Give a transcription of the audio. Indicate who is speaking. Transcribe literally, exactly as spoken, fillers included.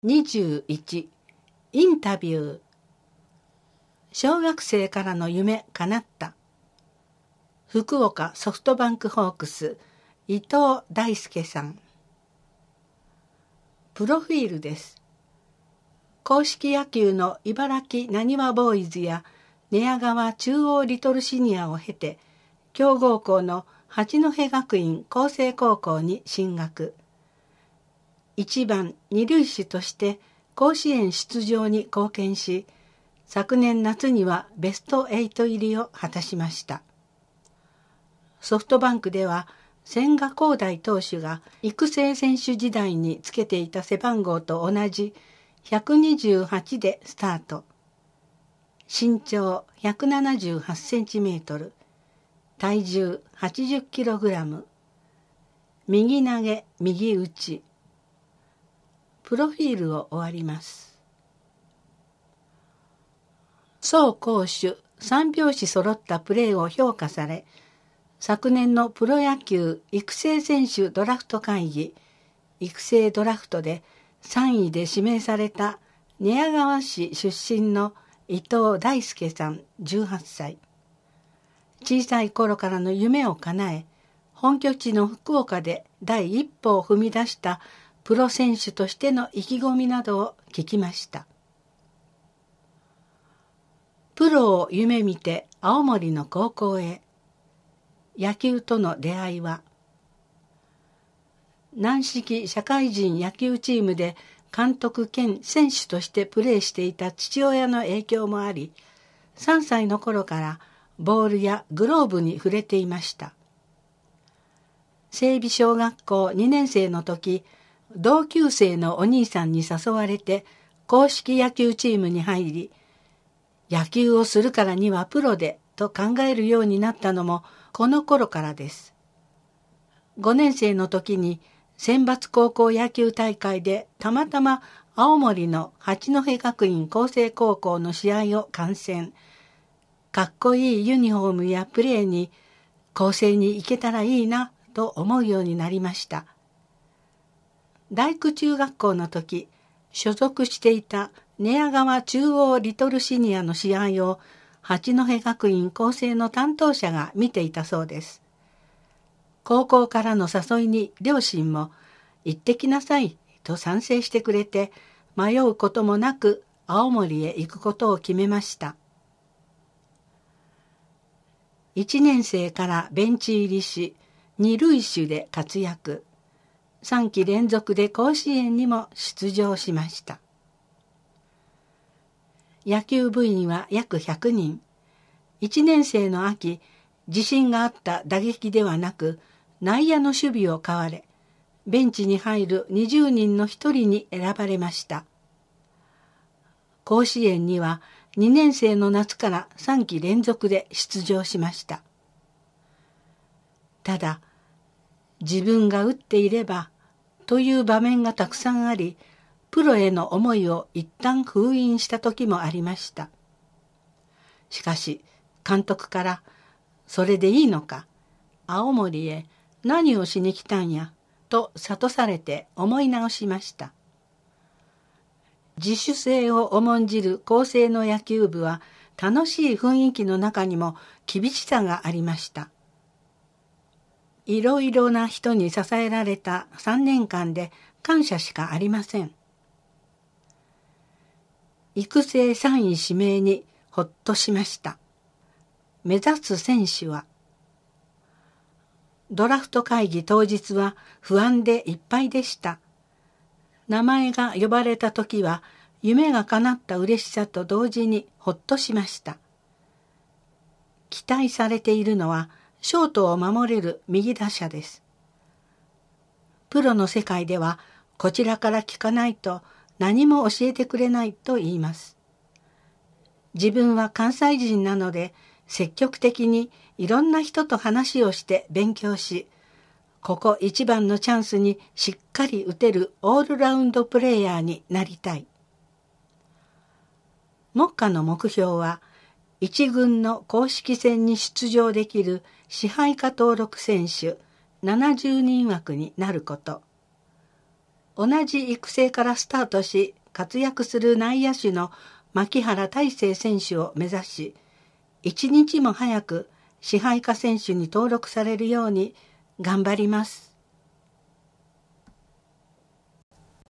Speaker 1: にじゅういちインタビュー。小学生からの夢叶った。福岡ソフトバンクホークス伊藤大輔さん。プロフィールです。硬式野球の茨城なにわボーイズや寝屋川中央リトルシニアを経て、強豪校の八戸学院光星高校に進学。一番二塁手として甲子園出場に貢献し、昨年夏にはベストはち入りを果たしました。ソフトバンクでは千賀滉大投手が育成選手時代につけていた背番号と同じひゃくにじゅうはちでスタート。身長ひゃくななじゅうはちセンチメートル、体重はちじゅっキログラム、右投げ右打ち。プロフィールを終わります。走攻守三拍子揃ったプレーを評価され、昨年のプロ野球育成選手ドラフト会議育成ドラフトでさんいで指名された寝屋川市出身の伊藤大輔さんじゅうはっさい。小さい頃からの夢を叶え、本拠地の福岡で第一歩を踏み出したプロ選手としての意気込みなどを聞きました。プロを夢見て青森の高校へ。野球との出会いは、軟式社会人野球チームで監督兼選手としてプレーしていた父親の影響もあり、さんさいの頃からボールやグローブに触れていました。整備小学校にねん生の時、同級生のお兄さんに誘われて硬式野球チームに入り、野球をするからにはプロでと考えるようになったのもこの頃からです。ごねん生の時に選抜高校野球大会でたまたま青森の八戸学院光星高校の試合を観戦。かっこいいユニフォームやプレーに光星に行けたらいいなと思うようになりました。大工中学校の時、所属していた寝屋川中央リトルシニアの試合を八戸学院光星の担当者が見ていたそうです。高校からの誘いに両親も行ってきなさいと賛成してくれて、迷うこともなく青森へ行くことを決めました。いちねん生からベンチ入りし、二塁手で活躍。さんき連続で甲子園にも出場しました。野球部員は約ひゃくにん。いちねん生の秋、自信があった打撃ではなく、内野の守備を買われ、ベンチに入るにじゅうにんの一人に選ばれました。甲子園にはにねん生の夏からさんき連続で出場しました。ただ、自分が打っていればという場面がたくさんあり、プロへの思いを一旦封印した時もありました。しかし、監督から、それでいいのか、青森へ何をしに来たんや、と諭されて思い直しました。自主性を重んじる光星の野球部は、楽しい雰囲気の中にも厳しさがありました。いろいろな人に支えられたさんねんかんで感謝しかありません。育成さんい指名にほっとしました。目指す選手は、ドラフト会議当日は不安でいっぱいでした。名前が呼ばれた時は夢が叶った嬉しさと同時にほっとしました。期待されているのはショートを守れる右打者です。プロの世界ではこちらから聞かないと何も教えてくれないと言います。自分は関西人なので積極的にいろんな人と話をして勉強し、ここ一番のチャンスにしっかり打てるオールラウンドプレーヤーになりたい。目下の目標は一軍の公式戦に出場できる支配下登録選手ななじゅうにん枠になること。 同じ育成からスタートし活躍する内野手の牧原大成選手を目指し、一日も早く支配下選手に登録されるように頑張ります。